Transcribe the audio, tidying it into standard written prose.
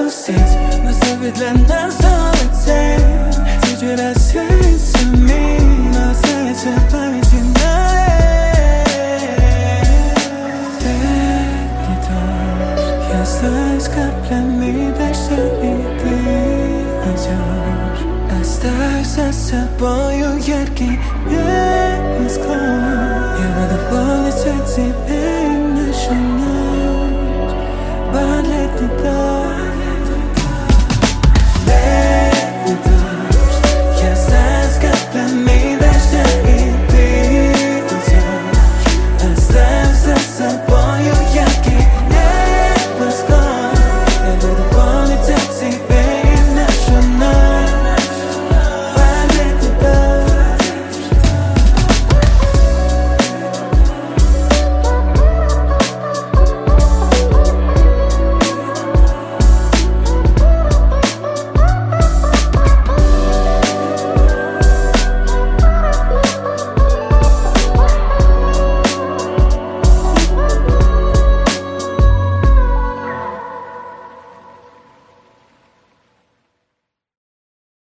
отпустить, но оставить для нас новый день. Теперь рассеется миг, но останется в памяти Ты не дождь, я знаю, с каплями дождя, и ты идешь. Оставь за собою яркий белый склон. Я буду полностью тебя.